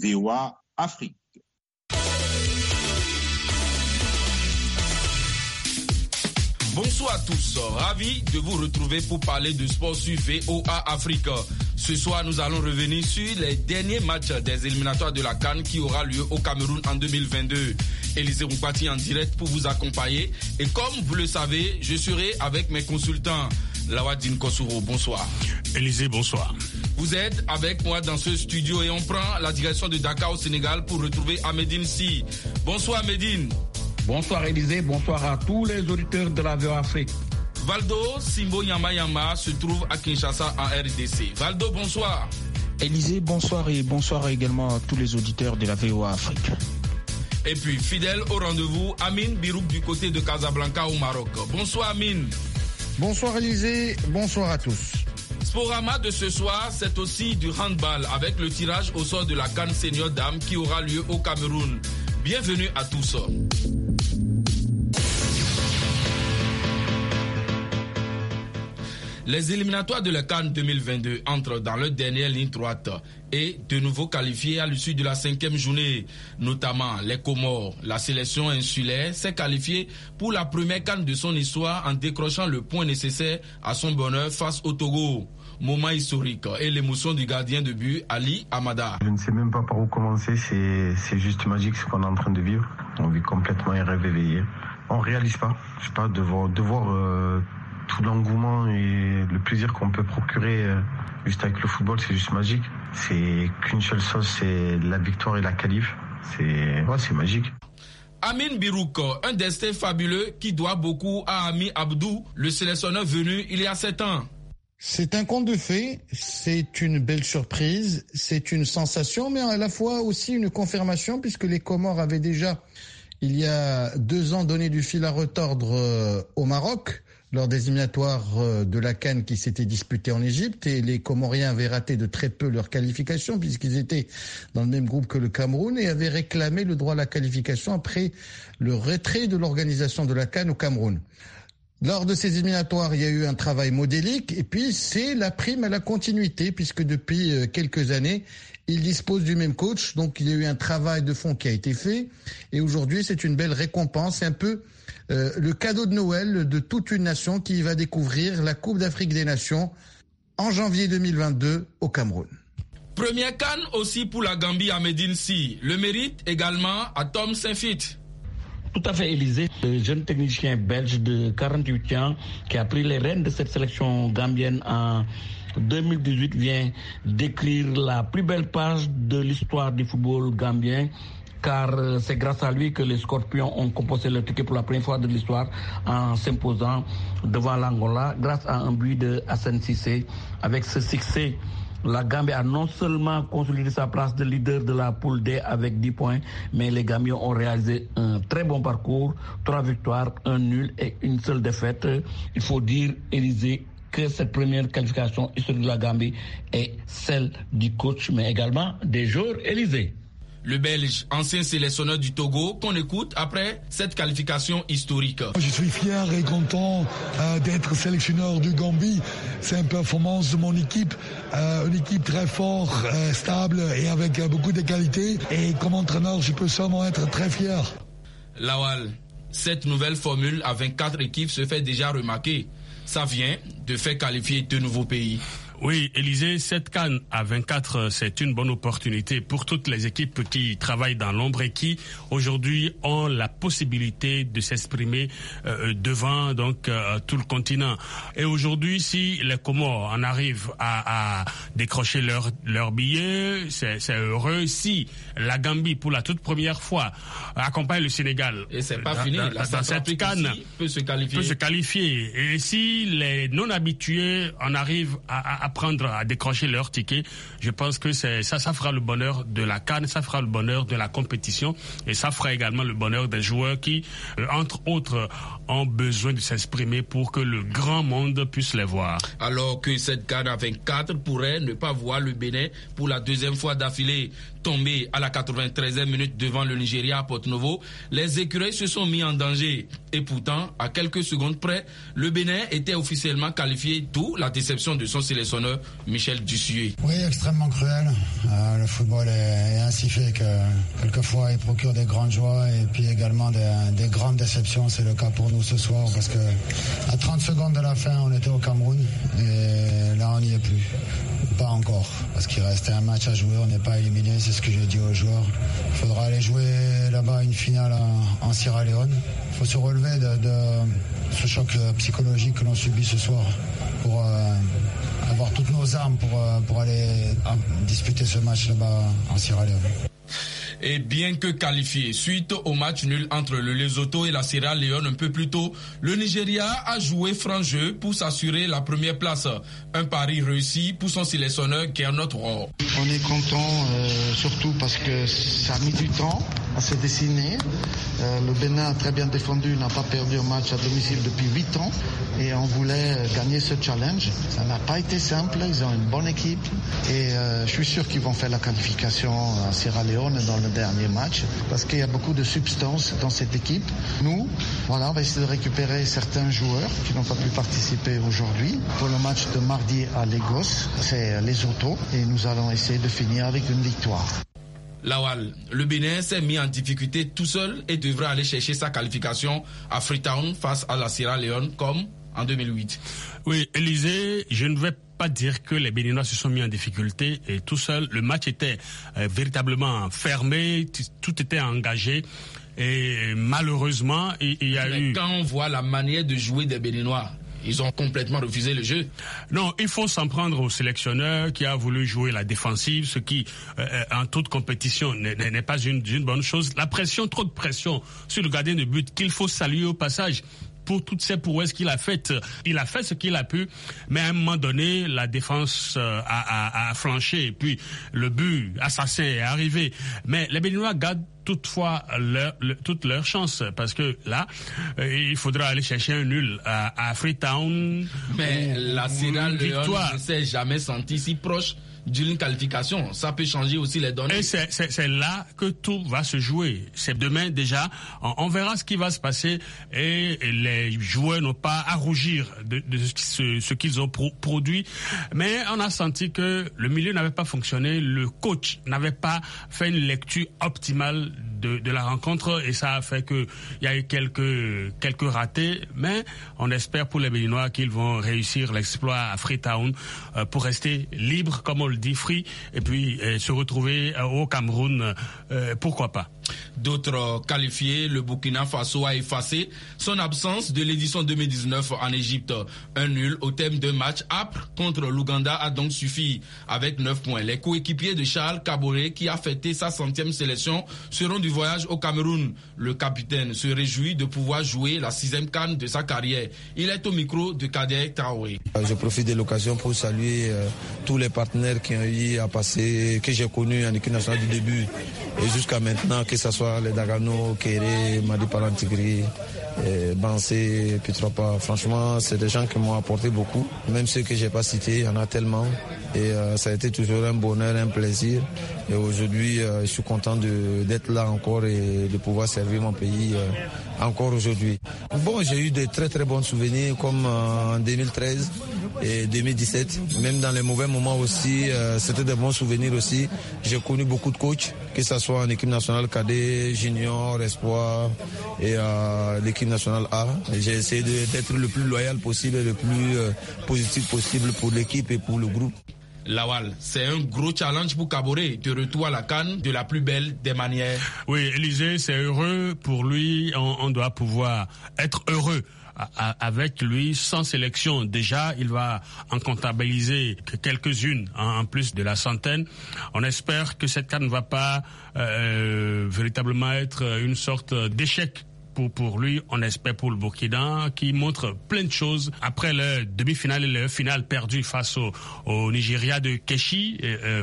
VOA Afrique. Bonsoir à tous, ravi de vous retrouver pour parler de sport sur VOA Afrique. Ce soir, nous allons revenir sur les derniers matchs des éliminatoires de la CAN qui aura lieu au Cameroun en 2022. Élisée Roupati en direct pour vous accompagner. Et comme vous le savez, je serai avec mes consultants. Lawadine Kossouro, bonsoir. Élisée, bonsoir. Vous êtes avec moi dans ce studio et on prend la direction de Dakar au Sénégal pour retrouver Ahmedine Sy. Bonsoir Ahmedine. Bonsoir Élisée, bonsoir à tous les auditeurs de la VOA Afrique. Valdo Simbo Yama se trouve à Kinshasa en RDC. Valdo, bonsoir. Élisée, bonsoir et bonsoir également à tous les auditeurs de la VOA Afrique. Et puis, fidèle au rendez-vous, Amine Birouk du côté de Casablanca au Maroc. Bonsoir Amine. Bonsoir Élisée, bonsoir à tous. Sporama de ce soir, c'est aussi du handball avec le tirage au sort de la CAN Senior Dame qui aura lieu au Cameroun. Bienvenue à tous. Les éliminatoires de la CAN 2022 entrent dans leur dernière ligne droite et de nouveau qualifiés à l'issue de la 5e journée. Notamment les Comores. La sélection insulaire s'est qualifiée pour la première CAN de son histoire en décrochant le point nécessaire à son bonheur face au Togo. Moment historique et l'émotion du gardien de but Ali Amada. Je ne sais même pas par où commencer, c'est juste magique ce qu'on est en train de vivre. On vit complètement un rêve éveillé. On ne réalise pas, je sais pas, de voir tout l'engouement et le plaisir qu'on peut procurer juste avec le football, c'est juste magique. C'est qu'une seule chose, c'est la victoire et la qualif. C'est magique. Amine Birouk, un destin fabuleux qui doit beaucoup à Ami Abdou, le sélectionneur venu il y a 7 ans. C'est un conte de fées, c'est une belle surprise, c'est une sensation, mais à la fois aussi une confirmation, puisque les Comores avaient déjà, il y a 2 ans, donné du fil à retordre au Maroc, lors des éliminatoires de la CAN qui s'étaient disputés en Égypte, et les Comoriens avaient raté de très peu leur qualification puisqu'ils étaient dans le même groupe que le Cameroun et avaient réclamé le droit à la qualification après le retrait de l'organisation de la CAN au Cameroun. Lors de ces éliminatoires, il y a eu un travail modélique et puis c'est la prime à la continuité puisque depuis quelques années, ils disposent du même coach, donc il y a eu un travail de fond qui a été fait et aujourd'hui c'est une belle récompense, c'est un peu le cadeau de Noël de toute une nation qui va découvrir la Coupe d'Afrique des Nations en janvier 2022 au Cameroun. Première CAN aussi pour la Gambie à Ahmedine Sy. Le mérite également à Tom Saint-Fit. Tout à fait, Élisée, le jeune technicien belge de 48 ans qui a pris les rênes de cette sélection gambienne en 2018 vient d'écrire la plus belle page de l'histoire du football gambien. Car c'est grâce à lui que les Scorpions ont composé leur ticket pour la première fois de l'histoire en s'imposant devant l'Angola grâce à un but de Hassan Cissé. Avec ce succès, la Gambie a non seulement consolidé sa place de leader de la poule D avec 10 points, mais les Gambiens ont réalisé un très bon parcours, 3 victoires, 1 nul et une seule défaite. Il faut dire, Élisée, que cette première qualification historique de la Gambie est celle du coach, mais également des joueurs. Élisée. Le Belge, ancien sélectionneur du Togo, qu'on écoute après cette qualification historique. Je suis fier et content d'être sélectionneur du Gambie. C'est une performance de mon équipe, une équipe très forte, stable et avec beaucoup de qualité. Et comme entraîneur, je peux seulement être très fier. Lawal, cette nouvelle formule à 24 équipes se fait déjà remarquer. Ça vient de faire qualifier 2 nouveaux pays. Oui, Élisée, cette CAN à 24, c'est une bonne opportunité pour toutes les équipes qui travaillent dans l'ombre et qui, aujourd'hui, ont la possibilité de s'exprimer devant donc tout le continent. Et aujourd'hui, si les Comores en arrivent à décrocher leur billet, c'est heureux. Si la Gambie, pour la toute première fois, accompagne le Sénégal, et c'est pas fini, la dans cette CAN, peut se qualifier. Et si les non-habitués en arrivent à décrocher leur ticket, je pense que ça fera le bonheur de la CAN, ça fera le bonheur de la compétition et ça fera également le bonheur des joueurs qui, entre autres, ont besoin de s'exprimer pour que le grand monde puisse les voir. Alors que cette CAN à 24 pourrait ne pas voir le Bénin pour la 2e fois d'affilée tomber à la 93e minute devant le Nigeria à Porto-Novo, les écureuils se sont mis en danger. Et pourtant, à quelques secondes près, le Bénin était officiellement qualifié, d'où la déception de son sélectionneur sélectionneur Michel Dussuet. Oui, extrêmement cruel. Le football est ainsi fait que quelquefois il procure des grandes joies et puis également des grandes déceptions. C'est le cas pour nous ce soir parce que à 30 secondes de la fin, on était au Cameroun et là on n'y est plus. Pas encore, parce qu'il restait un match à jouer, on n'est pas éliminé, c'est ce que j'ai dit aux joueurs. Il faudra aller jouer là-bas une finale en Sierra Leone. Il faut se relever de ce choc psychologique que l'on subit ce soir pour avoir toutes nos armes pour aller disputer ce match là-bas en Sierra Leone. Et bien que qualifié suite au match nul entre le Lesotho et la Sierra Leone un peu plus tôt, le Nigeria a joué franc jeu pour s'assurer la première place. Un pari réussi pour son sélectionneur Gernot Rohr. On est content surtout parce que ça a mis du temps à se dessiner. Le Bénin a très bien défendu, n'a pas perdu un match à domicile depuis 8 ans et on voulait gagner ce challenge. Ça n'a pas été simple, ils ont une bonne équipe et je suis sûr qu'ils vont faire la qualification à Sierra Leone dans le dernier match parce qu'il y a beaucoup de substance dans cette équipe. Nous, voilà, on va essayer de récupérer certains joueurs qui n'ont pas pu participer aujourd'hui pour le match de mardi à Lagos. C'est Lesotho et nous allons essayer de finir avec une victoire. Lawal, le Bénin s'est mis en difficulté tout seul et devra aller chercher sa qualification à Freetown face à la Sierra Leone comme en 2008. Oui, Élisée, je ne vais pas dire que les Béninois se sont mis en difficulté et tout seul. Le match était véritablement fermé, tout était engagé. Et malheureusement, il y a eu... Quand on voit la manière de jouer des Béninois, ils ont complètement refusé le jeu. Non, il faut s'en prendre au sélectionneur qui a voulu jouer la défensive, ce qui, en toute compétition, n'est pas une bonne chose. La pression, trop de pression sur le gardien de but qu'il faut saluer au passage pour toutes ces prouesses qu'il a faites. Il a fait ce qu'il a pu, mais à un moment donné, la défense a flanché. Et puis, le but assassin est arrivé. Mais les Béninois gardent toutefois toute leur chance parce que là, il faudra aller chercher un nul à Freetown. Mais la Sierra Leone ne s'est jamais sentie si proche d'une qualification. Ça peut changer aussi les données. Et c'est là que tout va se jouer. C'est demain déjà. On verra ce qui va se passer et les joueurs n'ont pas à rougir de ce qu'ils ont produit. Mais on a senti que le milieu n'avait pas fonctionné. Le coach n'avait pas fait une lecture optimale de la rencontre et ça a fait que il y a eu quelques ratés. Mais on espère pour les Béninois qu'ils vont réussir l'exploit à Freetown pour rester libres comme on le dit, free, et puis se retrouver au Cameroun, pourquoi pas. D'autres qualifiés, le Burkina Faso a effacé son absence de l'édition 2019 en Égypte. Un nul au thème d'un match âpre contre l'Ouganda a donc suffi avec 9 points. Les coéquipiers de Charles Kaboré, qui a fêté sa 100e sélection, seront du voyage au Cameroun. Le capitaine se réjouit de pouvoir jouer la 6e CAN de sa carrière. Il est au micro de Kader Traoré. Je profite de l'occasion pour saluer tous les partenaires qui ont eu à passer, que j'ai connus en équipe nationale du début et jusqu'à maintenant, que ce soit les Dagano, Kéré, Madi Palantigri, Bansé, Pitropa. Franchement, c'est des gens qui m'ont apporté beaucoup. Même ceux que je n'ai pas cités, il y en a tellement. Et ça a été toujours un bonheur, un plaisir. Et aujourd'hui, je suis content d'être là encore et de pouvoir servir mon pays encore aujourd'hui. Bon, j'ai eu de très très bons souvenirs comme en 2013 et 2017. Même dans les mauvais moments aussi, c'était de bons souvenirs aussi. J'ai connu beaucoup de coachs, que ce soit en équipe nationale cadet, junior, espoir et l'équipe nationale A. J'ai essayé d'être le plus loyal possible et le plus positif possible pour l'équipe et pour le groupe. Lawal, c'est un gros challenge pour Kaboré de retour à la CAN de la plus belle des manières. Oui, Élisée, c'est heureux pour lui. On doit pouvoir être heureux avec lui, sans sélection. Déjà, il va en comptabiliser que quelques-unes en plus de la centaine. On espère que cette CAN ne va pas véritablement être une sorte d'échec pour lui. On espère pour le Burkina qui montre plein de choses après leur demi-finale et leur finale perdue face au Nigeria de Keshi,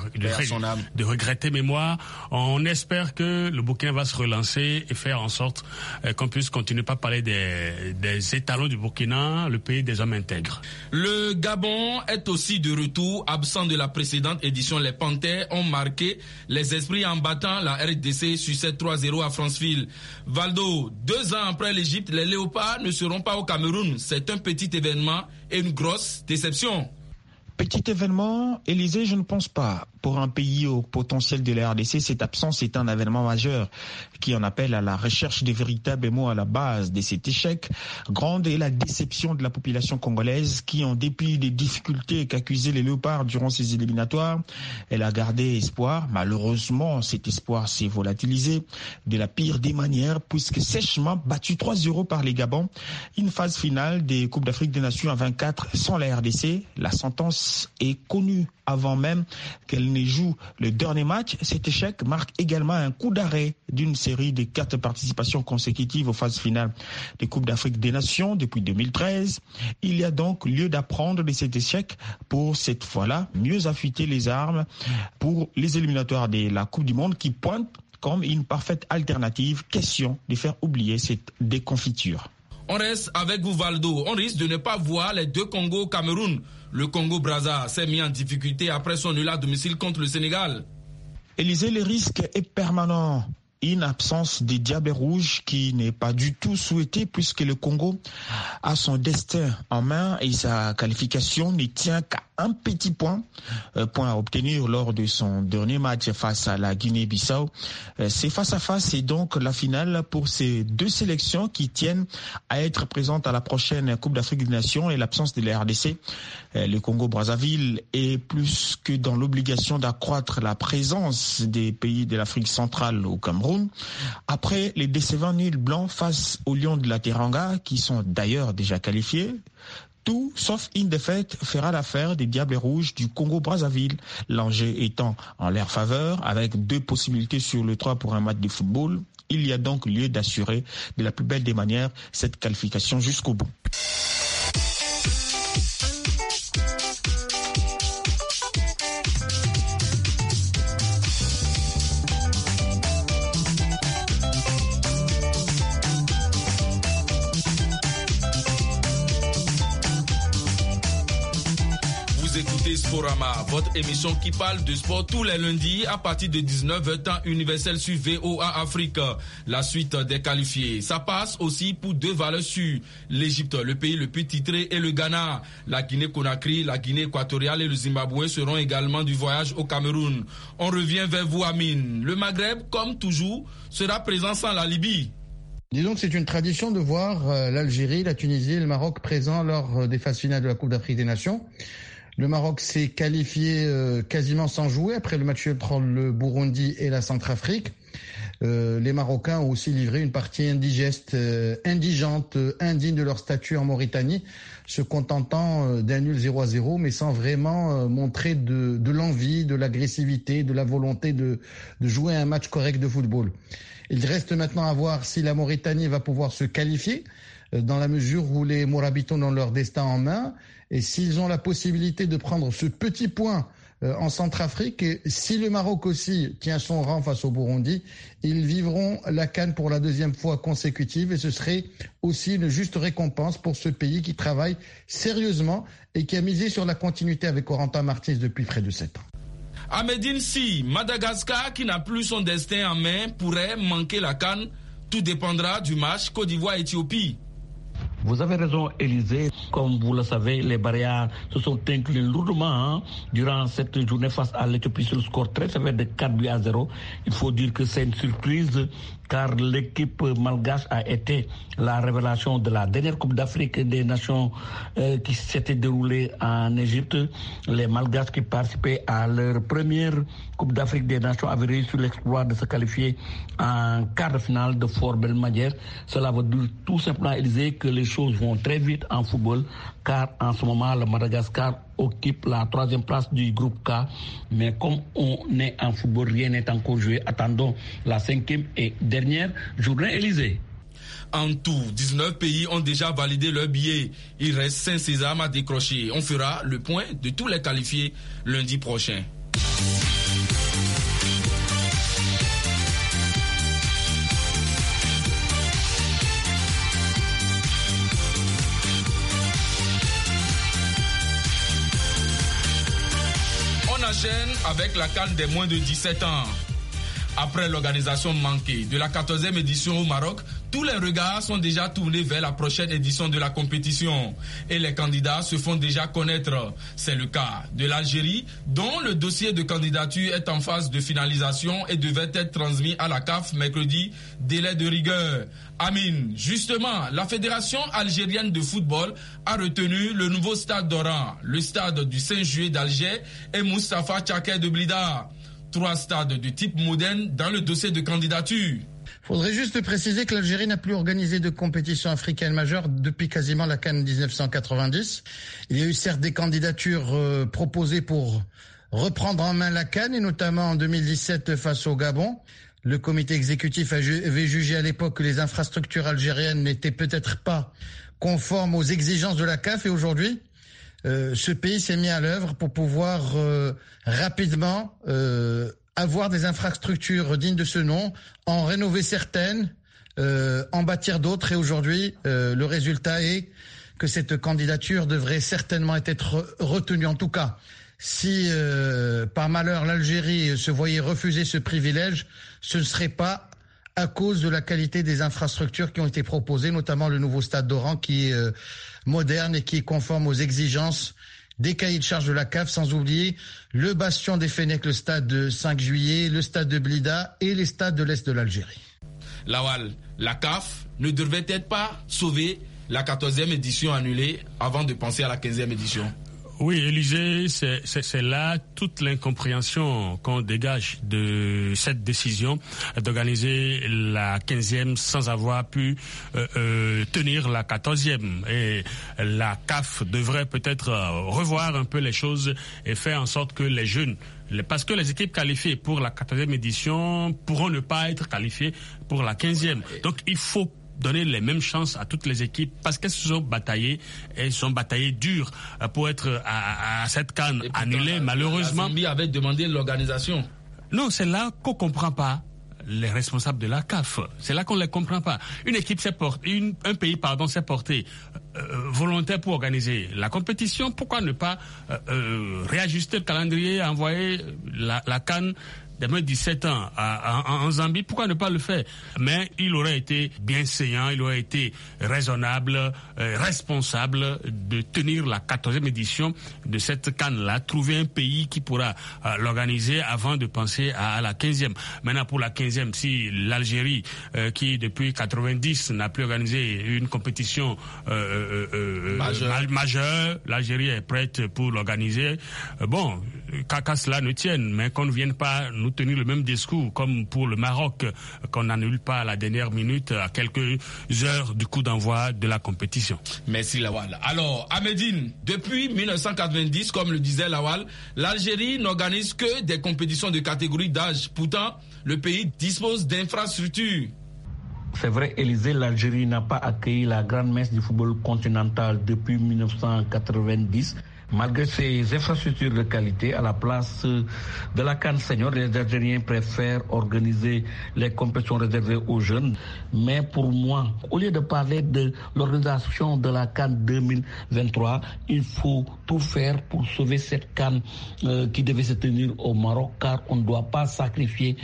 de regretter mémoire. On espère que le Burkina va se relancer et faire en sorte qu'on puisse continuer pas parler des étalons du Burkina, le pays des hommes intègres. Le Gabon est aussi de retour. Absent de la précédente édition, les Panthères ont marqué les esprits en battant la RDC sur 7-3-0 à Franceville. Valdo, 2 ans après l'Égypte, les Léopards ne seront pas au Cameroun. C'est un petit événement et une grosse déception. Petit événement, Élysée, je ne pense pas. Pour un pays au potentiel de la RDC, cette absence est un événement majeur qui en appelle à la recherche des véritables mots à la base de cet échec. Grande est la déception de la population congolaise qui, en dépit des difficultés qu'accusaient les Léopards durant ces éliminatoires, elle a gardé espoir. Malheureusement, cet espoir s'est volatilisé de la pire des manières puisque sèchement battu 3-0 par les Gabons. Une phase finale des Coupes d'Afrique des Nations à 24 sans la RDC. La sentence est connue avant même qu'elle ne joue le dernier match. Cet échec marque également un coup d'arrêt d'une série de 4 participations consécutives aux phases finales des Coupes d'Afrique des Nations depuis 2013. Il y a donc lieu d'apprendre de cet échec pour cette fois-là mieux affûter les armes pour les éliminatoires de la Coupe du Monde qui pointent comme une parfaite alternative. Question de faire oublier cette déconfiture. On reste avec vous, Valdo. On risque de ne pas voir les 2 Congos au Cameroun. Le Congo-Brazza s'est mis en difficulté après son nul à domicile contre le Sénégal. Élysée, le risque est permanent. Une absence des Diables Rouges qui n'est pas du tout souhaitée puisque le Congo a son destin en main et sa qualification ne tient qu'à un petit point à obtenir lors de son dernier match face à la Guinée-Bissau. C'est face à face et donc la finale pour ces 2 sélections qui tiennent à être présentes à la prochaine Coupe d'Afrique des Nations et l'absence de la RDC. Le Congo-Brazzaville est plus que dans l'obligation d'accroître la présence des pays de l'Afrique centrale au Cameroun. Après les décevants nuls blancs face aux Lions de la Teranga, qui sont d'ailleurs déjà qualifiés, tout sauf une défaite fera l'affaire des Diables Rouges du Congo-Brazzaville. L'enjeu étant en leur faveur, avec 2 possibilités sur le 3 pour un match de football. Il y a donc lieu d'assurer de la plus belle des manières cette qualification jusqu'au bout. Sporama, votre émission qui parle de sport tous les lundis à partir de 19h temps universel sur VOA Afrique. La suite des qualifiés. Ça passe aussi pour 2 valeurs sûres. L'Égypte, le pays le plus titré, et le Ghana. La Guinée-Conakry, la Guinée équatoriale et le Zimbabwe seront également du voyage au Cameroun. On revient vers vous, Amine. Le Maghreb, comme toujours, sera présent sans la Libye. Disons que c'est une tradition de voir l'Algérie, la Tunisie et le Maroc présents lors des phases finales de la Coupe d'Afrique des Nations. Le Maroc s'est qualifié quasiment sans jouer après le match entre le Burundi et la Centrafrique. Les Marocains ont aussi livré une partie indigente, indigne de leur statut en Mauritanie, se contentant d'un nul 0-0, mais sans vraiment montrer de l'envie, de l'agressivité, de la volonté de jouer un match correct de football. Il reste maintenant à voir si la Mauritanie va pouvoir se qualifier dans la mesure où les Morabitons ont leur destin en main et s'ils ont la possibilité de prendre ce petit point en Centrafrique, et si le Maroc aussi tient son rang face au Burundi, ils vivront la CAN pour la 2e fois consécutive et ce serait aussi une juste récompense pour ce pays qui travaille sérieusement et qui a misé sur la continuité avec Corentin Martins depuis près de 7 ans. À Médine, si Madagascar, qui n'a plus son destin en main, pourrait manquer la CAN, tout dépendra du match Côte d'Ivoire-Éthiopie. Vous avez raison, Élysée. Comme vous le savez, les barrières se sont inclinées lourdement durant cette journée face à l'Éthiopie sur le score très sévère de 4-0. Il faut dire que c'est une surprise car l'équipe malgache a été la révélation de la dernière Coupe d'Afrique des Nations qui s'était déroulée en Égypte. Les Malgaches qui participaient à leur première Coupe d'Afrique des Nations avaient réussi l'exploit de se qualifier en quart de finale de fort belle manière. Cela veut dire tout simplement, Élysée, que les choses vont très vite en football car en ce moment, le Madagascar occupe la 3e place du groupe K. Mais comme on est en football, rien n'est encore joué. Attendons la 5e et dernière journée, Élysée. En tout, 19 pays ont déjà validé leur billet. Il reste 5 sésames à décrocher. On fera le point de tous les qualifiés lundi prochain. On enchaîne avec la CAN des moins de 17 ans. Après l'organisation manquée de la 14e édition au Maroc, tous les regards sont déjà tournés vers la prochaine édition de la compétition et les candidats se font déjà connaître. C'est le cas de l'Algérie, dont le dossier de candidature est en phase de finalisation et devait être transmis à la CAF mercredi, délai de rigueur. Amine, justement, la Fédération algérienne de football a retenu le nouveau stade d'Oran, le stade du Saint-Jué d'Alger et Moustapha Tchakay de Blida. 3 stades de type moderne dans le dossier de candidature. Il faudrait juste préciser que l'Algérie n'a plus organisé de compétition africaine majeure depuis quasiment la CAN 1990. Il y a eu certes des candidatures proposées pour reprendre en main la CAN, et notamment en 2017 face au Gabon. Le comité exécutif avait jugé à l'époque que les infrastructures algériennes n'étaient peut-être pas conformes aux exigences de la CAF, et aujourd'hui, ce pays s'est mis à l'œuvre pour pouvoir rapidement avoir des infrastructures dignes de ce nom, en rénover certaines, en bâtir d'autres, et aujourd'hui, le résultat est que cette candidature devrait certainement être retenue. En tout cas, si par malheur l'Algérie se voyait refuser ce privilège, ce ne serait pas à cause de la qualité des infrastructures qui ont été proposées, notamment le nouveau stade d'Oran qui est moderne et qui est conforme aux exigences des cahiers de charges de la CAF, sans oublier le bastion des Fennecs, le stade de 5 juillet, le stade de Blida et les stades de l'Est de l'Algérie. Lawal, la CAF ne devrait peut-être pas sauver la 14e édition annulée avant de penser à la 15e édition. Oui, Élysée, c'est là toute l'incompréhension qu'on dégage de cette décision d'organiser la 15e sans avoir pu tenir la 14e. Et la CAF devrait peut-être revoir un peu les choses et faire en sorte que les jeunes, parce que les équipes qualifiées pour la 14e édition pourront ne pas être qualifiées pour la 15e. Donc il faut donner les mêmes chances à toutes les équipes parce qu'elles se sont bataillées, elles sont bataillées dur pour être à cette CAN annulée. Malheureusement, la Zambie avait demandé l'organisation. Non, c'est là qu'on comprend pas les responsables de la CAF. C'est là qu'on les comprend pas. Une équipe s'est portée, un pays s'est porté volontaire pour organiser la compétition. Pourquoi ne pas réajuster le calendrier, envoyer la CAN des moins de 17 ans en Zambie, pourquoi ne pas le faire? Mais il aurait été bienséant, il aurait été raisonnable, responsable de tenir la 14e édition de cette CAN-là, trouver un pays qui pourra l'organiser avant de penser à la 15e. Maintenant, pour la 15e, si l'Algérie, qui depuis 90 n'a plus organisé une compétition majeure, l'Algérie est prête pour l'organiser. Bon, qu'à cela ne tienne, mais qu'on ne vienne pas nous tenir le même discours comme pour le Maroc, qu'on n'annule pas à la dernière minute, à quelques heures du coup d'envoi de la compétition. Merci Lawal. Alors, à Médine, depuis 1990, comme le disait Lawal, l'Algérie n'organise que des compétitions de catégorie d'âge. Pourtant, le pays dispose d'infrastructures. C'est vrai, Élysée, l'Algérie n'a pas accueilli la grande messe du football continental depuis 1990. Malgré ces infrastructures de qualité, à la place de la CAN senior, les Algériens préfèrent organiser les compétitions réservées aux jeunes. Mais pour moi, au lieu de parler de l'organisation de la CAN 2023, il faut tout faire pour sauver cette CAN qui devait se tenir au Maroc, car on ne doit pas sacrifier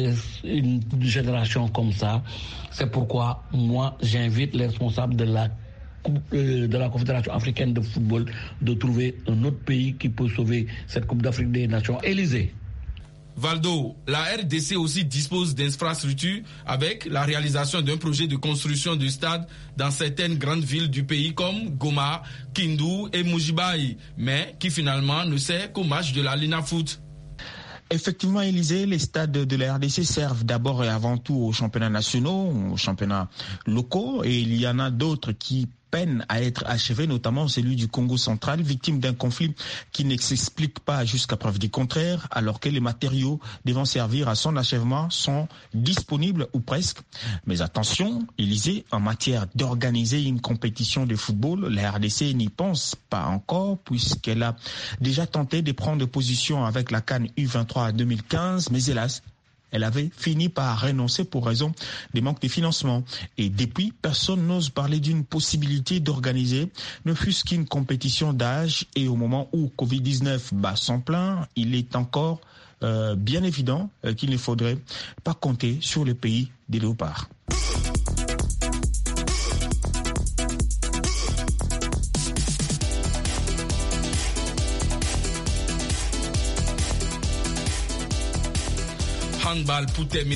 une génération comme ça. C'est pourquoi moi, j'invite les responsables de la Confédération africaine de football de trouver un autre pays qui peut sauver cette Coupe d'Afrique des Nations. Élysée. Valdo, la RDC aussi dispose d'infrastructures avec la réalisation d'un projet de construction de stades dans certaines grandes villes du pays comme Goma, Kindu et Moujibaï, mais qui finalement ne sert qu'au match de la Lina Foot. Effectivement, Élysée, les stades de la RDC servent d'abord et avant tout aux championnats nationaux, aux championnats locaux, et il y en a d'autres qui peinent à être achevés, notamment celui du Congo central, victime d'un conflit qui ne s'explique pas jusqu'à preuve du contraire, alors que les matériaux devant servir à son achèvement sont disponibles ou presque. Mais attention, Élysée, en matière d'organiser une compétition de football, la RDC n'y pense pas encore, puisqu'elle a déjà tenté de prendre position avec la CAN U23 2015, mais hélas, elle avait fini par renoncer pour raison des manques de financement. Et depuis, personne n'ose parler d'une possibilité d'organiser ne fût-ce qu'une compétition d'âge. Et au moment où Covid-19 bat son plein, il est encore bien évident qu'il ne faudrait pas compter sur le pays des léopards. Handball pour terminer.